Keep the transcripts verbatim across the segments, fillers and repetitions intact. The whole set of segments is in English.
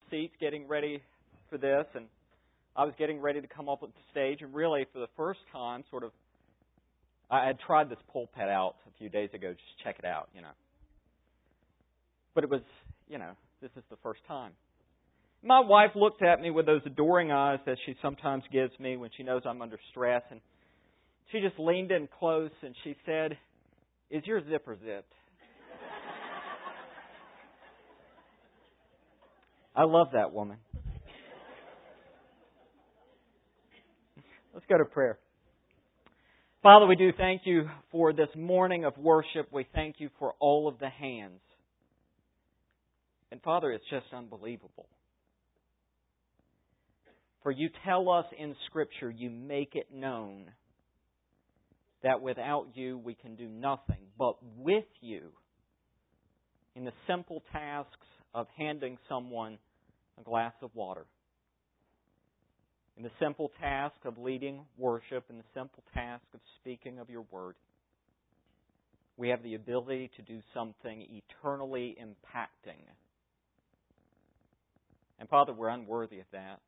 seats getting ready for this, and I was getting ready to come up on the stage, and really, for the first time, sort of, I had tried this pulpit out a few days ago, just check it out, you know. But it was, you know, this is the first time. My wife looked at me with those adoring eyes that she sometimes gives me when she knows I'm under stress, and she just leaned in close and she said, "Is your zipper zipped?" I love that woman. Let's go to prayer. Father, we do thank you for this morning of worship. We thank you for all of the hands. And Father, it's just unbelievable. For you tell us in Scripture, you make it known that without you we can do nothing. But with you, in the simple tasks of handing someone a glass of water, in the simple task of leading worship, in the simple task of speaking of your word, we have the ability to do something eternally impacting. And Father, we're unworthy of that.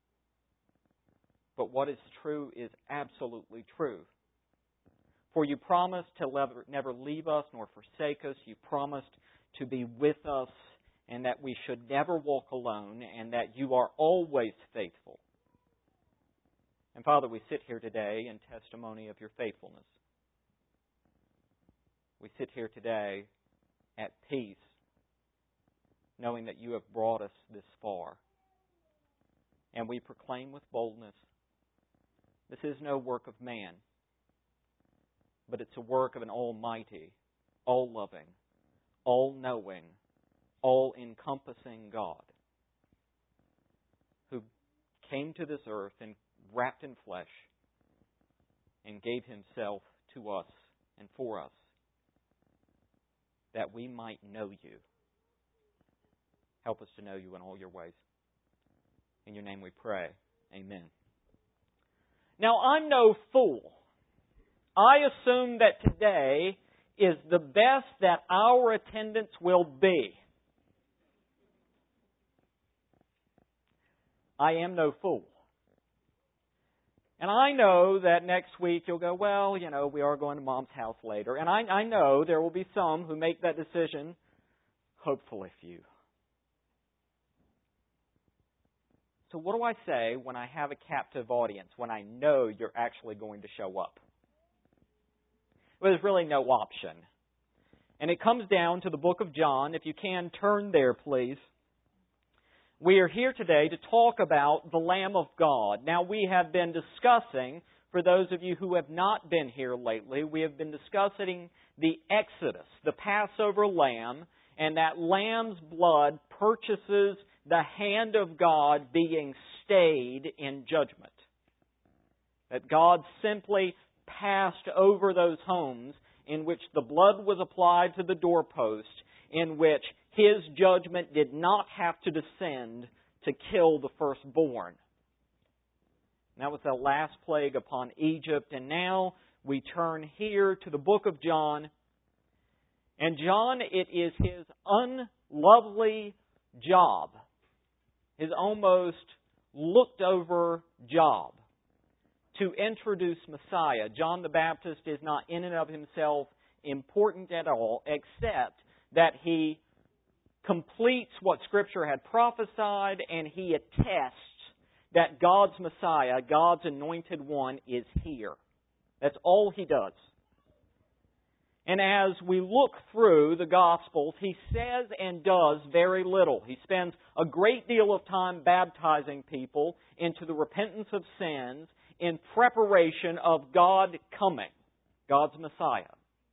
But what is true is absolutely true. For you promised to never leave us nor forsake us. You promised to be with us and that we should never walk alone and that you are always faithful. And Father, we sit here today in testimony of your faithfulness. We sit here today at peace, knowing that you have brought us this far. And we proclaim with boldness, this is no work of man, but it's a work of an almighty, all-loving, all-knowing, all-encompassing God who came to this earth and wrapped in flesh and gave himself to us and for us that we might know you. Help us to know you in all your ways. In your name we pray. Amen. Now, I'm no fool. I assume that today is the best that our attendance will be. I am no fool. And I know that next week you'll go, well, you know, we are going to Mom's house later. And I, I know there will be some who make that decision, hopefully few. So what do I say when I have a captive audience, when I know you're actually going to show up? Well, there's really no option. And it comes down to the book of John. If you can, turn there, please. We are here today to talk about the Lamb of God. Now, we have been discussing, for those of you who have not been here lately, we have been discussing the Exodus, the Passover lamb, and that lamb's blood purchases the hand of God being stayed in judgment. That God simply passed over those homes in which the blood was applied to the doorpost, in which His judgment did not have to descend to kill the firstborn. And that was the last plague upon Egypt. And now we turn here to the book of John. And John, it is his unlovely job, his almost looked over job, to introduce Messiah. John the Baptist is not in and of himself important at all, except that he completes what Scripture had prophesied, and he attests that God's Messiah, God's anointed one, is here. That's all he does. And as we look through the Gospels, he says and does very little. He spends a great deal of time baptizing people into the repentance of sins in preparation of God coming, God's Messiah.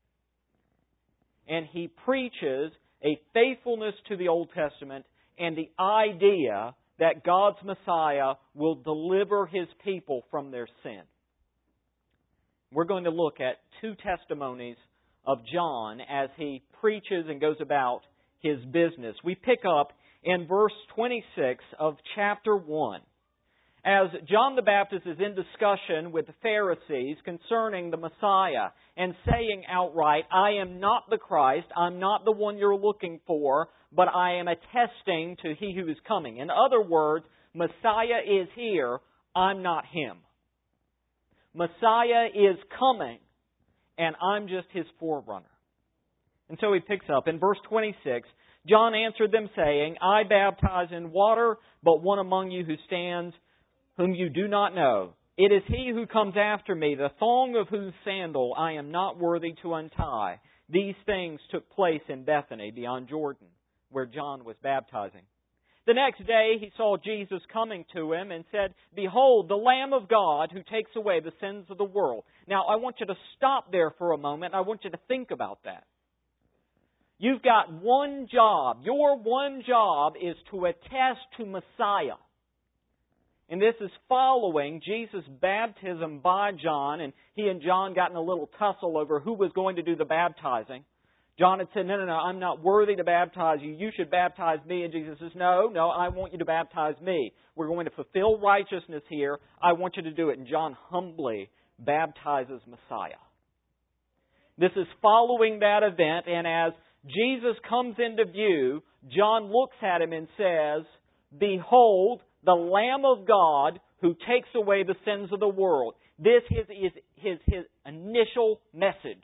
And he preaches a faithfulness to the Old Testament and the idea that God's Messiah will deliver His people from their sin. We're going to look at two testimonies of John as he preaches and goes about his business. We pick up in verse twenty-six of chapter one. as John the Baptist is in discussion with the Pharisees concerning the Messiah and saying outright, I am not the Christ, I'm not the one you're looking for, but I am attesting to He who is coming. In other words, Messiah is here, I'm not Him. Messiah is coming, and I'm just His forerunner. And so he picks up in verse twenty-six, John answered them saying, I baptize in water, but one among you who stands, whom you do not know. It is He who comes after me, the thong of whose sandal I am not worthy to untie. These things took place in Bethany beyond Jordan, where John was baptizing. The next day he saw Jesus coming to him and said, Behold, the Lamb of God who takes away the sins of the world. Now I want you to stop there for a moment. I want you to think about that. You've got one job. Your one job is to attest to Messiah. And this is following Jesus' baptism by John, and he and John got in a little tussle over who was going to do the baptizing. John had said, no, no, no, I'm not worthy to baptize you. You should baptize me. And Jesus says, no, no, I want you to baptize me. We're going to fulfill righteousness here. I want you to do it. And John humbly baptizes Messiah. This is following that event, and as Jesus comes into view, John looks at him and says, Behold, the Lamb of God who takes away the sins of the world. This is his, his, his initial message.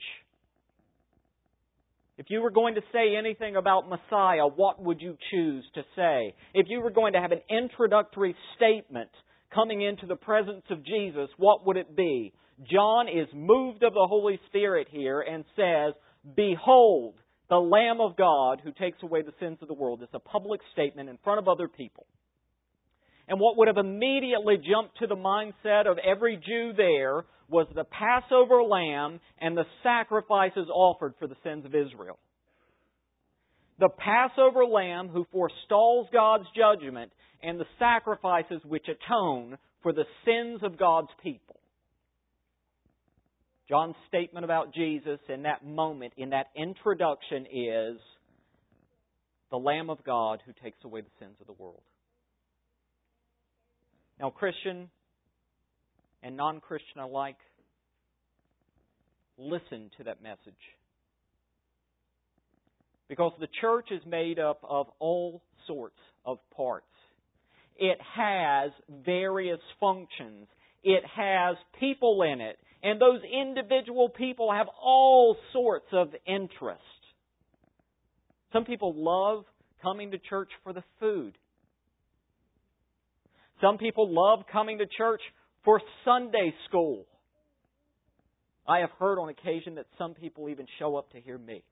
If you were going to say anything about Messiah, what would you choose to say? If you were going to have an introductory statement coming into the presence of Jesus, what would it be? John is moved of the Holy Spirit here and says, Behold, the Lamb of God who takes away the sins of the world. It's a public statement in front of other people. And what would have immediately jumped to the mindset of every Jew there was the Passover lamb and the sacrifices offered for the sins of Israel. The Passover lamb who forestalls God's judgment and the sacrifices which atone for the sins of God's people. John's statement about Jesus in that moment, in that introduction, is the Lamb of God who takes away the sins of the world. Now, Christian and non-Christian alike, listen to that message. Because the church is made up of all sorts of parts. It has various functions. It has people in it. And those individual people have all sorts of interests. Some people love coming to church for the food. Some people love coming to church for Sunday school. I have heard on occasion that some people even show up to hear me.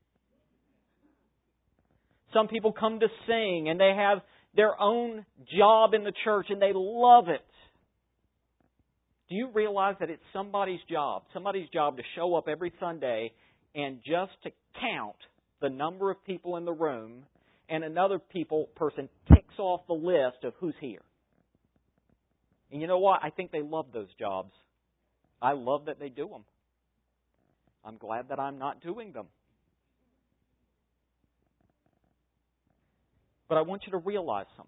Some people come to sing and they have their own job in the church and they love it. Do you realize that it's somebody's job, somebody's job to show up every Sunday and just to count the number of people in the room, and another people person ticks off the list of who's here? And you know what? I think they love those jobs. I love that they do them. I'm glad that I'm not doing them. But I want you to realize something.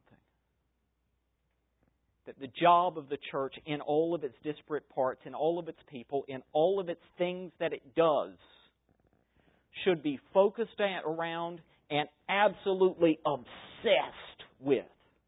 That the job of the church in all of its disparate parts, in all of its people, in all of its things that it does, should be focused at, around and absolutely obsessed with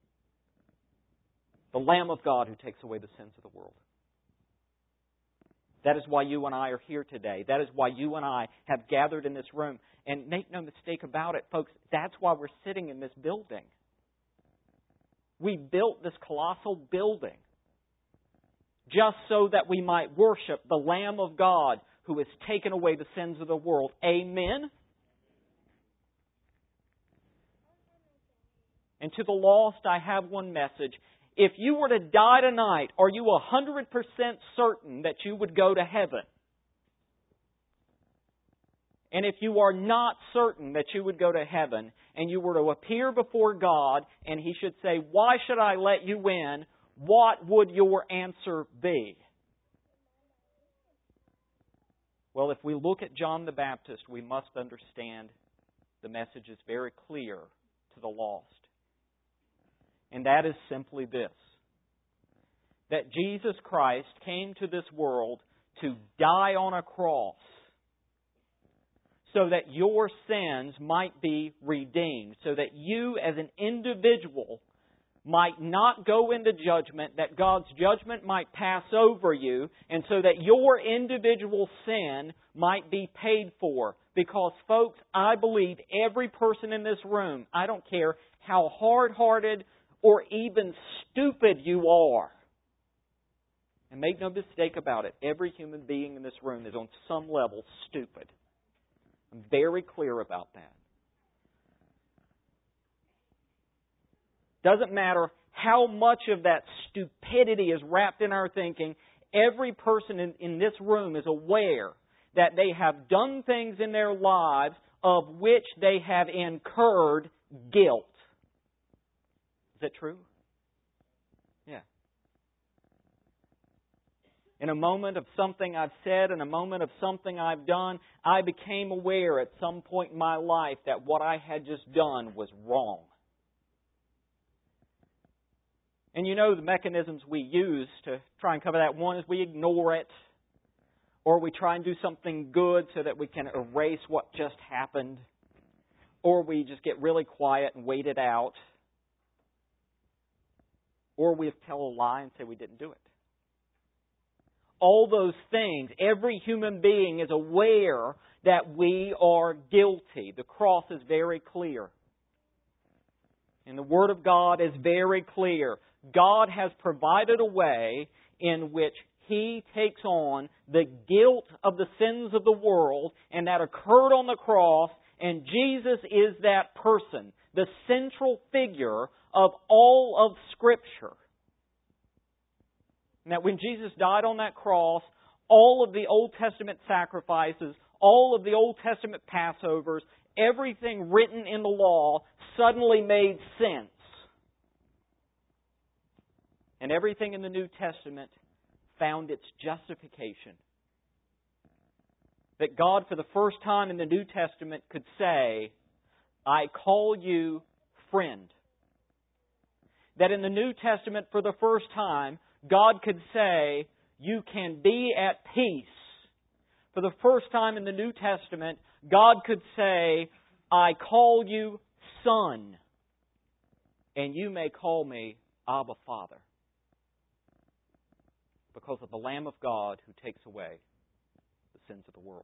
the Lamb of God who takes away the sins of the world. That is why you and I are here today. That is why you and I have gathered in this room. And make no mistake about it, folks, that's why we're sitting in this building. We built this colossal building just so that we might worship the Lamb of God who has taken away the sins of the world. Amen? And to the lost, I have one message. If you were to die tonight, are you one hundred percent certain that you would go to heaven? And if you are not certain that you would go to heaven, and you were to appear before God, and He should say, why should I let you in? What would your answer be? Well, if we look at John the Baptist, we must understand the message is very clear to the lost. And that is simply this. that Jesus Christ came to this world to die on a cross so that your sins might be redeemed, so that you as an individual might not go into judgment, that God's judgment might pass over you, and so that your individual sin might be paid for. Because, folks, I believe every person in this room, I don't care how hard-hearted or even stupid you are, and make no mistake about it, every human being in this room is on some level stupid. I'm very clear about that. Doesn't matter how much of that stupidity is wrapped in our thinking, every person in, in this room is aware that they have done things in their lives of which they have incurred guilt. Is that true? Yeah. In a moment of something I've said, in a moment of something I've done, I became aware at some point in my life that what I had just done was wrong. And you know the mechanisms we use to try and cover that. One is we ignore it, or we try and do something good so that we can erase what just happened, or we just get really quiet and wait it out, or we tell a lie and say we didn't do it. All those things, every human being is aware that we are guilty. The cross is very clear. And the Word of God is very clear. God has provided a way in which He takes on the guilt of the sins of the world, and that occurred on the cross, and Jesus is that person, the central figure of all of Scripture. And that when Jesus died on that cross, all of the Old Testament sacrifices, all of the Old Testament Passovers, everything written in the law suddenly made sense. And everything in the New Testament found its justification. That God, for the first time in the New Testament, could say, I call you friend. That in the New Testament, for the first time, God could say, you can be at peace. For the first time in the New Testament, God could say, I call you Son, and you may call me Abba, Father, because of the Lamb of God who takes away the sins of the world.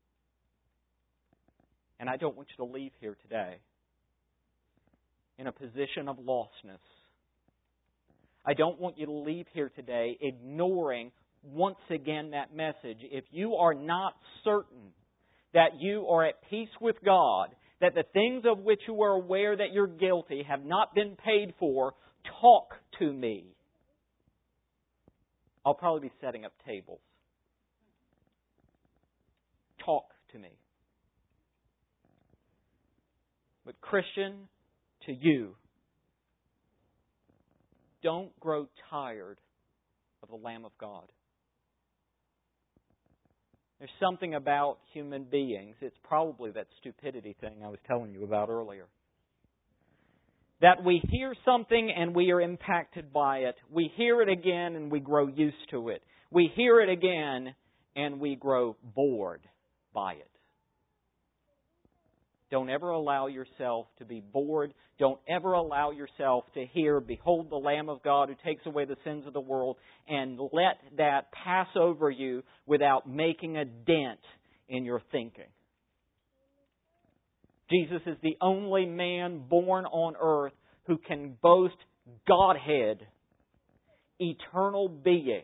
And I don't want you to leave here today in a position of lostness. I don't want you to leave here today ignoring once again that message. If you are not certain that you are at peace with God, that the things of which you are aware that you're guilty have not been paid for, talk to me. I'll probably be setting up tables. Talk to me. But Christian, to you, don't grow tired of the Lamb of God. There's something about human beings, it's probably that stupidity thing I was telling you about earlier, that we hear something and we are impacted by it. We hear it again and we grow used to it. We hear it again and we grow bored by it. Don't ever allow yourself to be bored. Don't ever allow yourself to hear, behold the Lamb of God who takes away the sins of the world, and let that pass over you without making a dent in your thinking. Jesus is the only man born on earth who can boast Godhead, eternal being.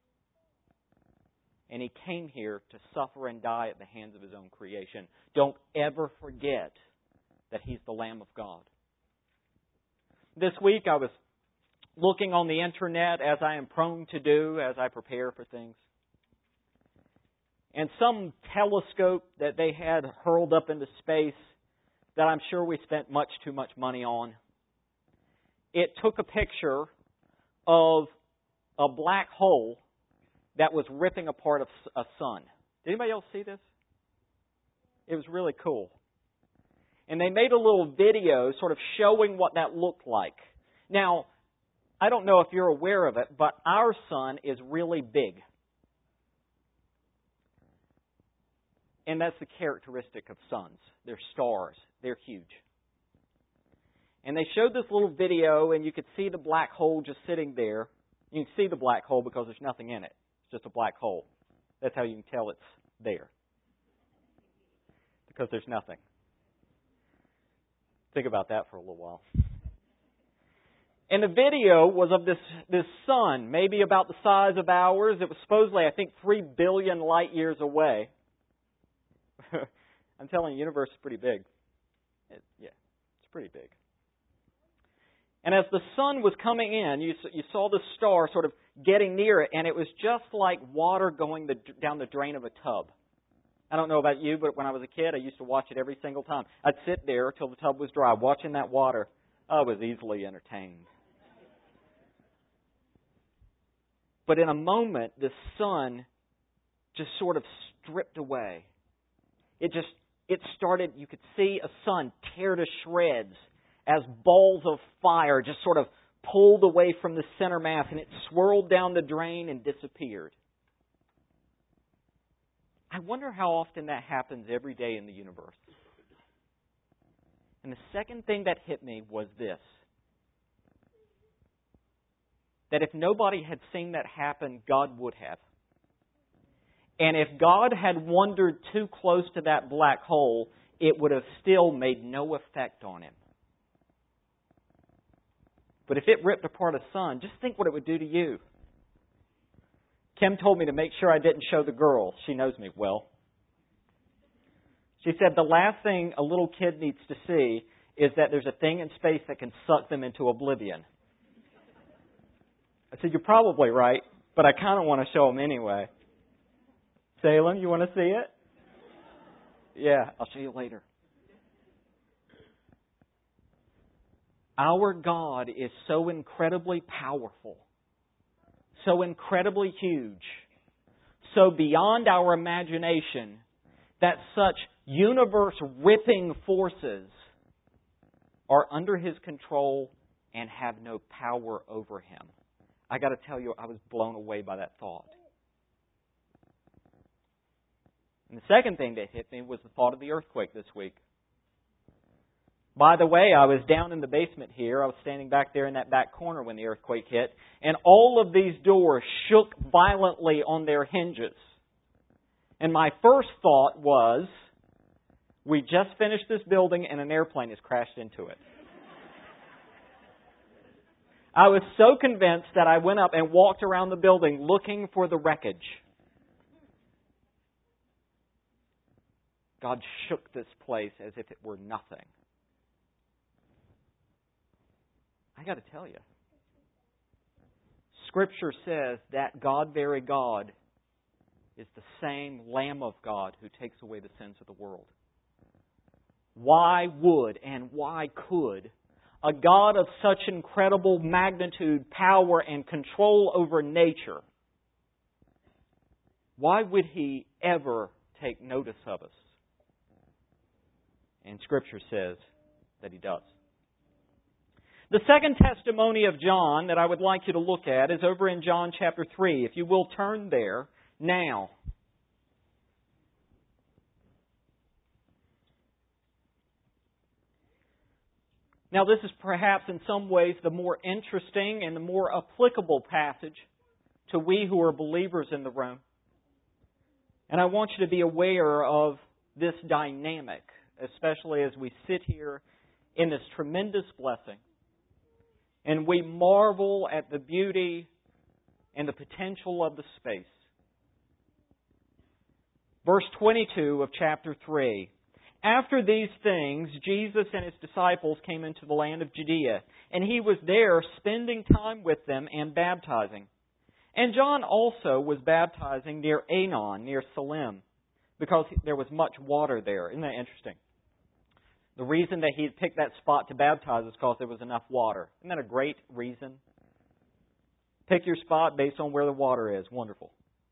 And He came here to suffer and die at the hands of His own creation. Don't ever forget that He's the Lamb of God. This week I was looking on the internet, as I am prone to do as I prepare for things. And some telescope that they had hurled up into space that I'm sure we spent much too much money on. It took a picture of a black hole that was ripping apart a sun. Did anybody else see this? It was really cool. And they made a little video sort of showing what that looked like. Now, I don't know if you're aware of it, but our sun is really big. And that's the characteristic of suns. They're stars. They're huge. And they showed this little video, and you could see the black hole just sitting there. You can see the black hole because there's nothing in it. It's just a black hole. That's how you can tell it's there. Because there's nothing. Think about that for a little while. And the video was of this, this sun, maybe about the size of ours. It was supposedly, I think, three billion light years away. I'm telling you, the universe is pretty big. It, yeah, it's pretty big. And as the sun was coming in, you, you saw the star sort of getting near it, and it was just like water going the, down the drain of a tub. I don't know about you, but when I was a kid, I used to watch it every single time. I'd sit there till the tub was dry, watching that water. I was easily entertained. But in a moment, the sun just sort of stripped away. It just, it started, you could see a sun tear to shreds as balls of fire just sort of pulled away from the center mass, and it swirled down the drain and disappeared. I wonder how often that happens every day in the universe. And the second thing that hit me was this. That if nobody had seen that happen, God would have. And if God had wandered too close to that black hole, it would have still made no effect on Him. But if it ripped apart a sun, just think what it would do to you. Kim told me to make sure I didn't show the girl. She knows me well. She said the last thing a little kid needs to see is that there's a thing in space that can suck them into oblivion. I said, you're probably right, but I kind of want to show them anyway. Salem, you want to see it? Yeah, I'll show you later. Our God is so incredibly powerful, so incredibly huge, so beyond our imagination that such universe-ripping forces are under His control and have no power over Him. I got to tell you, I was blown away by that thought. And the second thing that hit me was the thought of the earthquake this week. By the way, I was down in the basement here. I was standing back there in that back corner when the earthquake hit. And all of these doors shook violently on their hinges. And my first thought was, we just finished this building and an airplane has crashed into it. I was so convinced that I went up and walked around the building looking for the wreckage. God shook this place as if it were nothing. I got to tell you, Scripture says that God, very God, is the same Lamb of God who takes away the sins of the world. Why would and why could a God of such incredible magnitude, power, and control over nature, why would He ever take notice of us? And Scripture says that He does. The second testimony of John that I would like you to look at is over in John chapter three. If you will turn there now. Now, this is perhaps in some ways the more interesting and the more applicable passage to we who are believers in the room. And I want you to be aware of this dynamic, especially as we sit here in this tremendous blessing. And we marvel at the beauty and the potential of the space. Verse twenty-two of chapter three. After these things, Jesus and His disciples came into the land of Judea, and He was there spending time with them and baptizing. And John also was baptizing near Aenon, near Salim, because there was much water there. Isn't that interesting? The reason that he had picked that spot to baptize is because there was enough water. Isn't that a great reason? Pick your spot based on where the water is. Wonderful.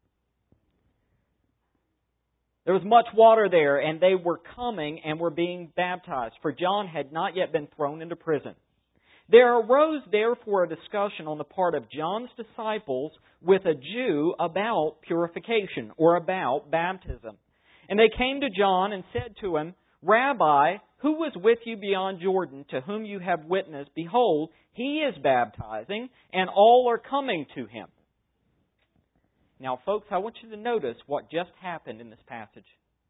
There was much water there, and they were coming and were being baptized, for John had not yet been thrown into prison. There arose therefore a discussion on the part of John's disciples with a Jew about purification or about baptism. And they came to John and said to him, Rabbi, who was with you beyond Jordan, to whom you have witnessed? Behold, he is baptizing, and all are coming to him. Now, folks, I want you to notice what just happened in this passage.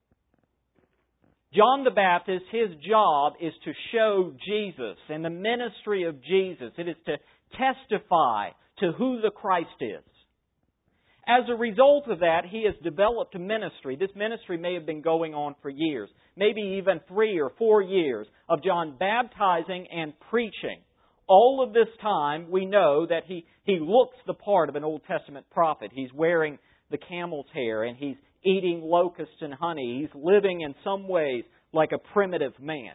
John the Baptist, his job is to show Jesus and the ministry of Jesus. It is to testify to who the Christ is. As a result of that, he has developed a ministry. This ministry may have been going on for years, maybe even three or four years, of John baptizing and preaching. All of this time, we know that he, he looks the part of an Old Testament prophet. He's wearing the camel's hair, and he's eating locusts and honey. He's living in some ways like a primitive man.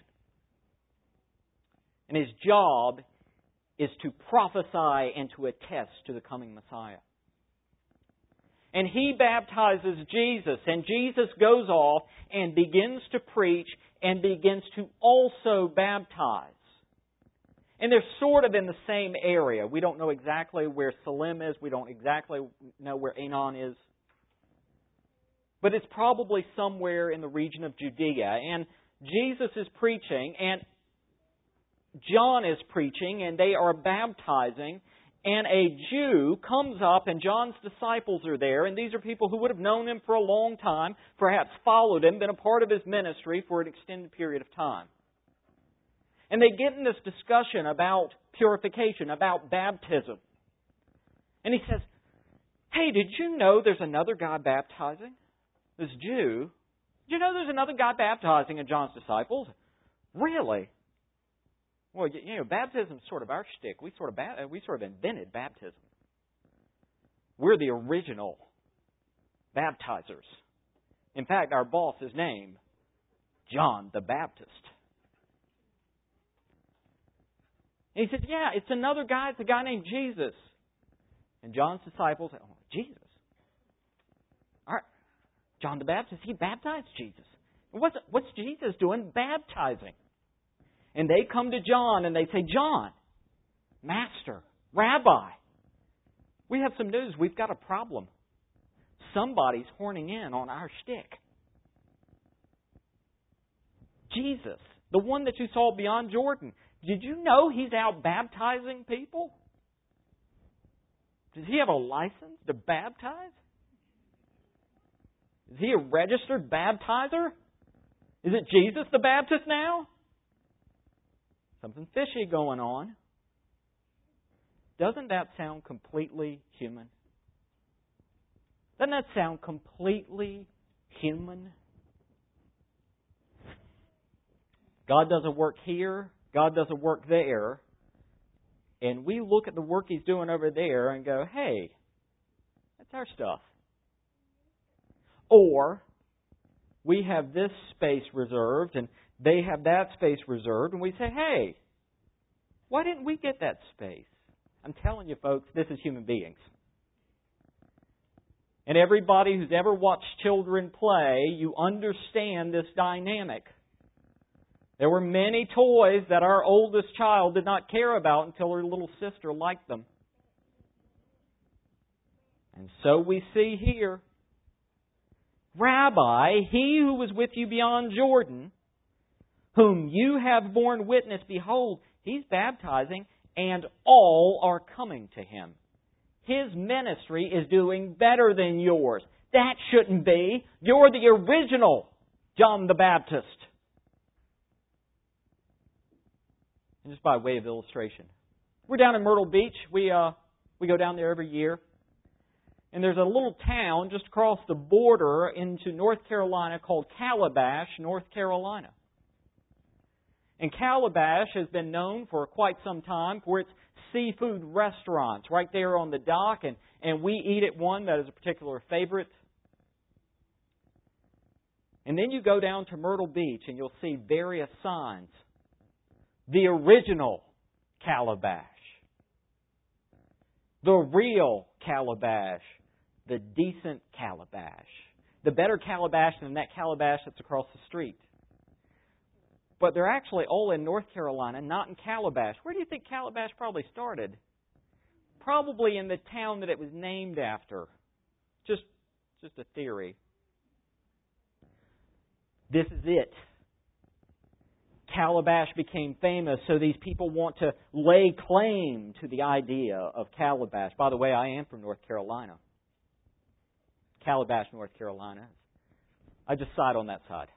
And his job is to prophesy and to attest to the coming Messiah. And he baptizes Jesus, and Jesus goes off and begins to preach and begins to also baptize. And they're sort of in the same area. We don't know exactly where Salim is. We don't exactly know where Aenon is. But it's probably somewhere in the region of Judea. And Jesus is preaching, and John is preaching, and they are baptizing. And a Jew comes up, and John's disciples are there. And these are people who would have known him for a long time, perhaps followed him, been a part of his ministry for an extended period of time. And they get in this discussion about purification, about baptism. And he says, hey, did you know there's another guy baptizing? This Jew. Did you know there's another guy baptizing in John's disciples? Really? Well, you know, baptism is sort of our shtick. We sort of we sort of invented baptism. We're the original baptizers. In fact, our boss is named John the Baptist. And he said, yeah, it's another guy. It's a guy named Jesus. And John's disciples said, oh, Jesus. All right. John the Baptist, he baptized Jesus. What's, what's Jesus doing baptizing? And they come to John and they say, John, Master, Rabbi, we have some news. We've got a problem. Somebody's horning in on our shtick. Jesus, the one that you saw beyond Jordan, did you know he's out baptizing people? Does he have a license to baptize? Is he a registered baptizer? Is it Jesus the Baptist now? Something fishy going on. Doesn't that sound completely human? Doesn't that sound completely human? God doesn't work here. God doesn't work there. And we look at the work He's doing over there and go, hey, that's our stuff. Or we have this space reserved and they have that space reserved, and we say, hey, why didn't we get that space? I'm telling you, folks, this is human beings. And everybody who's ever watched children play, you understand this dynamic. There were many toys that our oldest child did not care about until her little sister liked them. And so we see here, Rabbi, he who was with you beyond Jordan, whom you have borne witness, behold, he's baptizing, and all are coming to him. His ministry is doing better than yours. That shouldn't be. You're the original John the Baptist. And just by way of illustration, we're down in Myrtle Beach. We uh we go down there every year. And there's a little town just across the border into North Carolina called Calabash, North Carolina. And Calabash has been known for quite some time for its seafood restaurants right there on the dock. And, and we eat at one that is a particular favorite. And then you go down to Myrtle Beach and you'll see various signs. The original Calabash. The real Calabash. The decent Calabash. The better Calabash than that Calabash that's across the street. But they're actually all in North Carolina, not in Calabash. Where do you think Calabash probably started? Probably in the town that it was named after. Just, just a theory. This is it. Calabash became famous, so these people want to lay claim to the idea of Calabash. By the way, I am from North Carolina. Calabash, North Carolina. I just side on that side.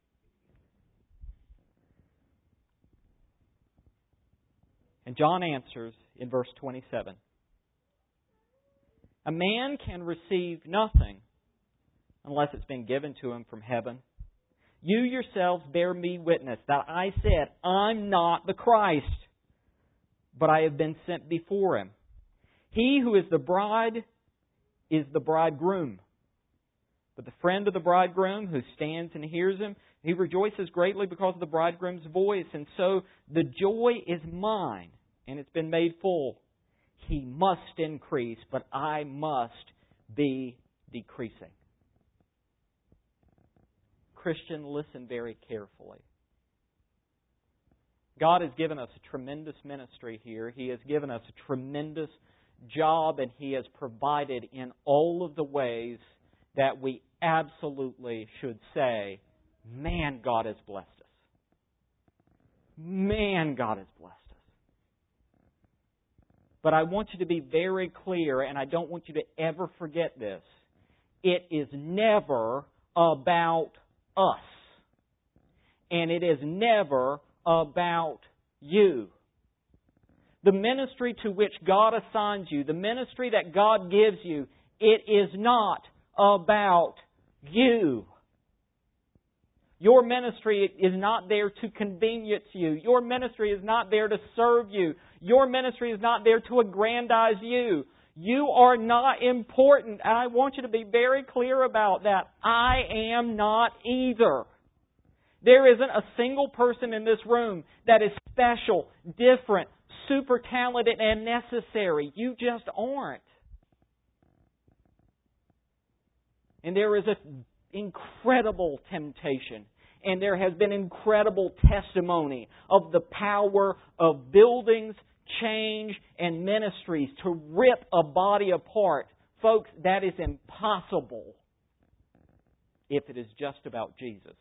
And John answers in verse twenty-seven. A man can receive nothing unless it's been given to him from heaven. You yourselves bear me witness that I said, I'm not the Christ, but I have been sent before Him. He who is the bride is the bridegroom. But the friend of the bridegroom who stands and hears him, he rejoices greatly because of the bridegroom's voice. And so the joy is mine, and it's been made full. He must increase, but I must be decreasing. Christian, listen very carefully. God has given us a tremendous ministry here. He has given us a tremendous job, and He has provided in all of the ways that we absolutely should say, man, God has blessed us. Man, God has blessed us. But I want you to be very clear, and I don't want you to ever forget this. It is never about us. And it is never about you. The ministry to which God assigns you, the ministry that God gives you, it is not about you. Your ministry is not there to convenience you. Your ministry is not there to serve you. Your ministry is not there to aggrandize you. You are not important, and I want you to be very clear about that. I am not either. There isn't a single person in this room that is special, different, super talented, and necessary. You just aren't. And there is an incredible temptation, and there has been incredible testimony of the power of buildings, change, and ministries to rip a body apart. Folks, that is impossible if it is just about Jesus.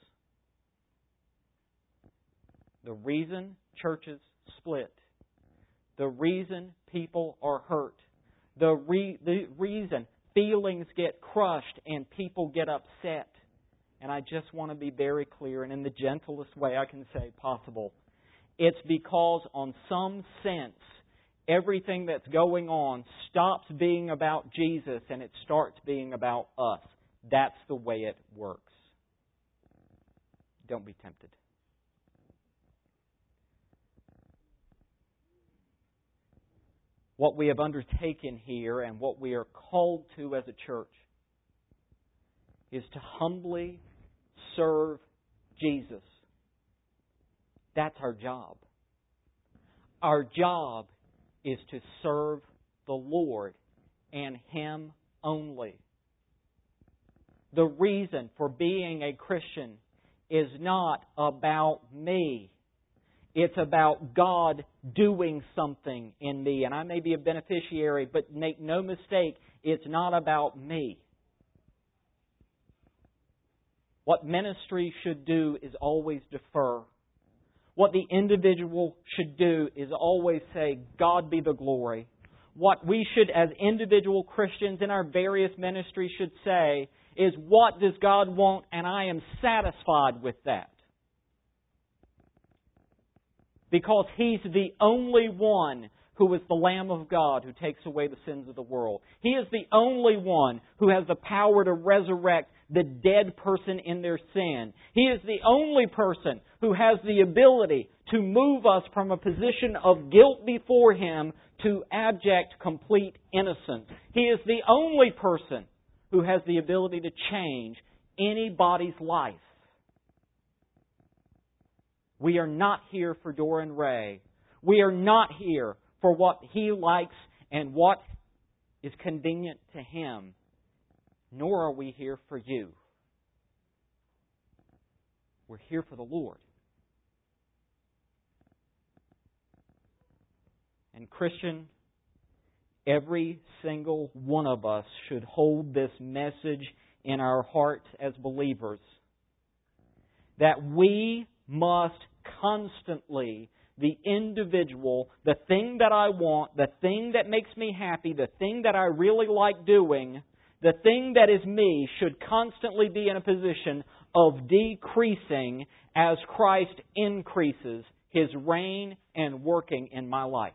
The reason churches split, the reason people are hurt, the, re- the reason feelings get crushed and people get upset, and I just want to be very clear, and in the gentlest way I can say possible, it's because, on some sense, everything that's going on stops being about Jesus and it starts being about us. That's the way it works. Don't be tempted. What we have undertaken here and what we are called to as a church is to humbly serve Jesus. That's our job. Our job is to serve the Lord and Him only. The reason for being a Christian is not about me. It's about God doing something in me. And I may be a beneficiary, but make no mistake, it's not about me. What ministry should do is always defer. What the individual should do is always say, God be the glory. What we should, as individual Christians in our various ministries, should say is, what does God want? And I am satisfied with that. Because He's the only one who is the Lamb of God who takes away the sins of the world. He is the only one who has the power to resurrect the dead person in their sin. He is the only person who has the ability to move us from a position of guilt before Him to abject, complete innocence. He is the only person who has the ability to change anybody's life. We are not here for Dora and Ray. We are not here for what he likes and what is convenient to him. Nor are we here for you. We're here for the Lord. And Christian, every single one of us should hold this message in our hearts as believers, that we must constantly, the individual, the thing that I want, the thing that makes me happy, the thing that I really like doing, the thing that is me, should constantly be in a position of decreasing as Christ increases His reign and working in my life.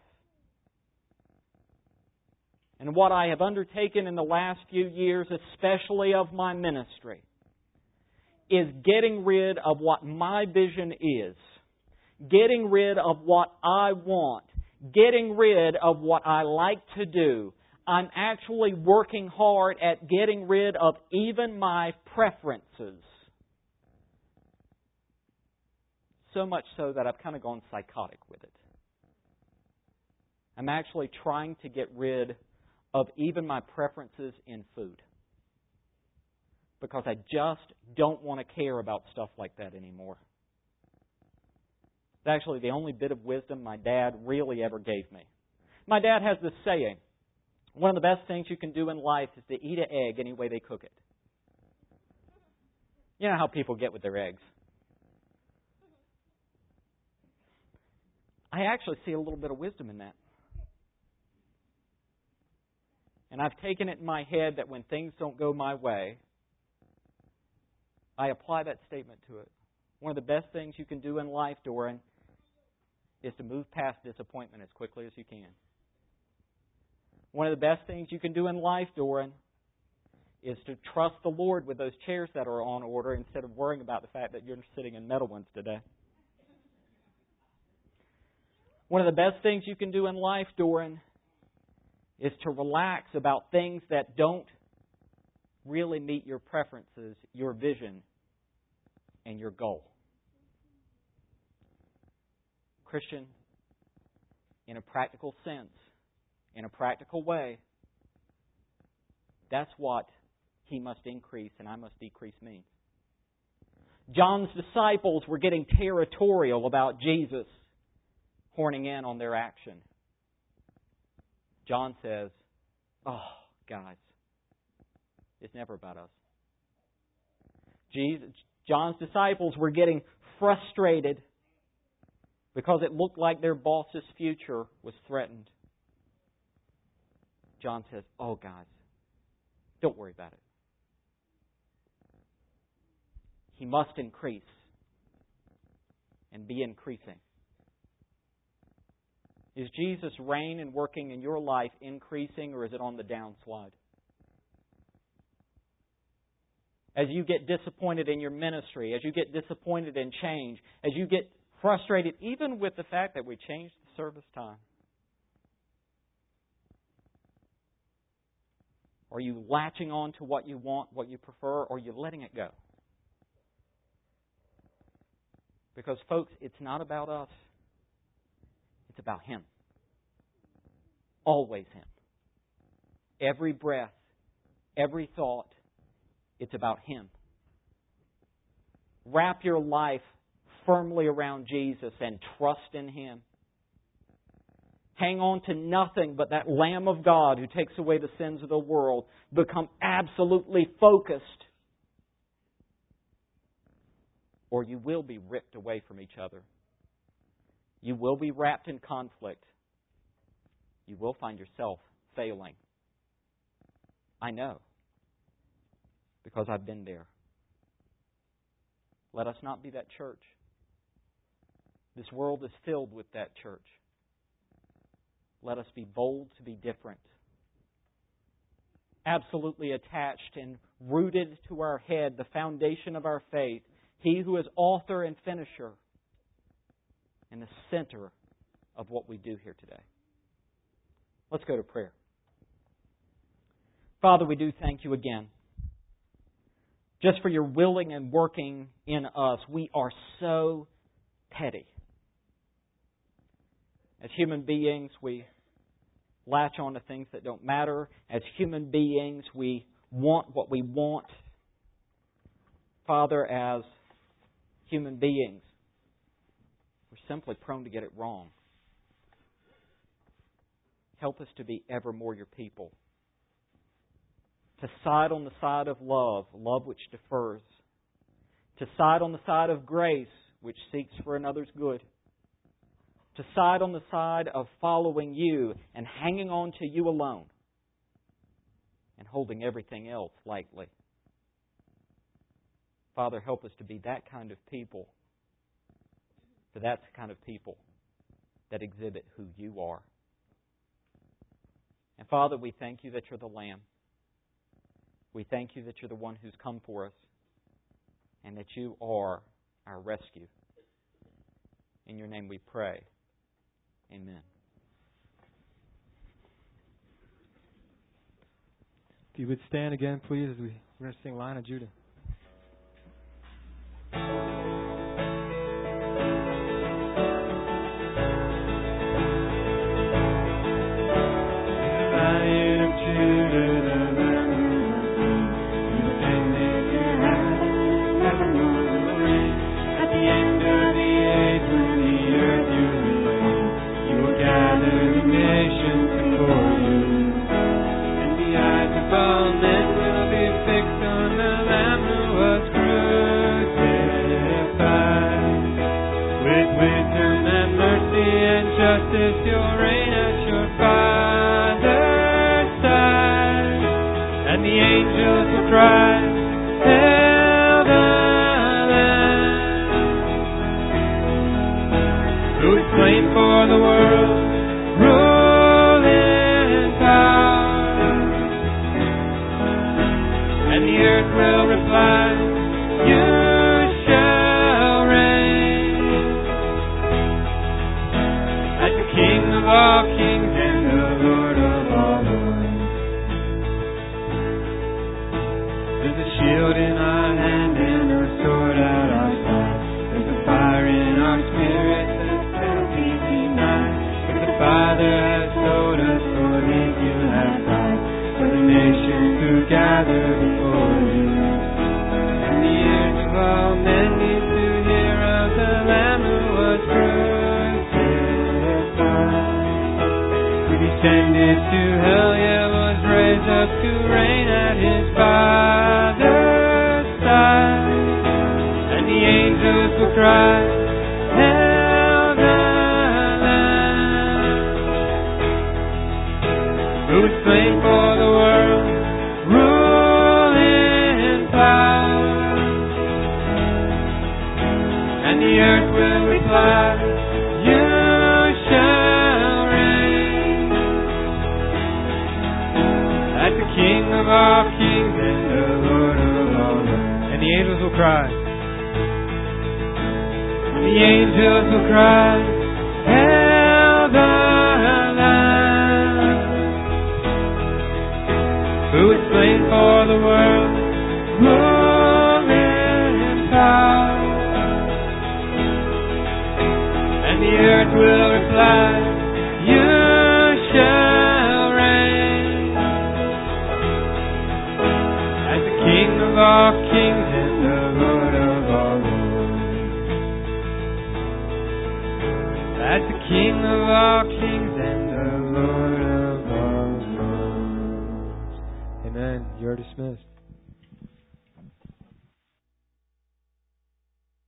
And what I have undertaken in the last few years, especially of my ministry, is getting rid of what my vision is. Getting rid of what I want. Getting rid of what I like to do. I'm actually working hard at getting rid of even my preferences. So much so that I've kind of gone psychotic with it. I'm actually trying to get rid of even my preferences in food. Because I just don't want to care about stuff like that anymore. It's actually the only bit of wisdom my dad really ever gave me. My dad has this saying, one of the best things you can do in life is to eat an egg any way they cook it. You know how people get with their eggs. I actually see a little bit of wisdom in that. And I've taken it in my head that when things don't go my way, I apply that statement to it. One of the best things you can do in life, Doran, is to move past disappointment as quickly as you can. One of the best things you can do in life, Doran, is to trust the Lord with those chairs that are on order instead of worrying about the fact that you're sitting in metal ones today. One of the best things you can do in life, Doran, is to relax about things that don't really meet your preferences, your vision, and your goal. Christian, in a practical sense, in a practical way, that's what He must increase and I must decrease means. John's disciples were getting territorial about Jesus horning in on their action. John says, oh, guys, it's never about us. Jesus, John's disciples were getting frustrated because it looked like their boss's future was threatened. John says, oh, guys, don't worry about it. He must increase and be increasing. Is Jesus' reign and working in your life increasing, or is it on the downslide? As you get disappointed in your ministry, as you get disappointed in change, as you get frustrated even with the fact that we changed the service time, are you latching on to what you want, what you prefer, or are you letting it go? Because, folks, it's not about us. It's about Him. Always Him. Every breath, every thought, it's about Him. Wrap your life firmly around Jesus and trust in Him. Hang on to nothing but that Lamb of God who takes away the sins of the world. Become absolutely focused, or you will be ripped away from each other. You will be wrapped in conflict. You will find yourself failing. I know, because I've been there. Let us not be that church. This world is filled with that church. Let us be bold to be different. Absolutely attached and rooted to our head, the foundation of our faith, He who is author and finisher, and the center of what we do here today. Let's go to prayer. Father, we do thank You again. Just for Your willing and working in us. We are so petty. As human beings, we latch on to things that don't matter. As human beings, we want what we want. Father, as human beings, we're simply prone to get it wrong. help us to be evermore your people. To side on the side of love, love which defers. To side on the side of grace, which seeks for another's good. To side on the side of following you and hanging on to you alone. And holding everything else lightly. Father, help us to be that kind of people. For that's the kind of people that exhibit who you are. And Father, we thank you that you're the Lamb. We thank you that you're the one who's come for us. And that you are our rescue. In your name we pray. Amen. If you would stand again, please, as we, we're going to sing Lion of Judah. Lion of Judah, the Lamb who defended your house, evermore will reign. At the end of the age, when the earth you reign, you will gather the nations before you. And the eyes of all men will be fixed on the Lamb who was crucified. With wisdom and mercy and justice, you'll reign at your Father's side. And the angels will cry, Hail the Lamb, who is slain for the world, rule in power. And the earth will reply, You shall reign as the King of all kings and the Lord of all lords. There's a shield in our hand and a sword at our side. There's a fire in our spirit that cannot be denied. But the Father has told us, for His you have died, for the nations who gather before you. And the ears of all men need to hear of the Lamb who was crucified. Who descended to hell, yet was raised up to reign at His Father's side. And the angels will cry, Hail the Lamb, who was slain for the world, rule in power. And the earth will reply, You shall reign as the King of all kings and the Lord of all lords. And the angels will cry. And the angels will cry, Hail the Lamb, who was slain for the world, rule in power. And the earth will reply, You shall reign as the King of all kings and the Lord of all lords. As the King of all kings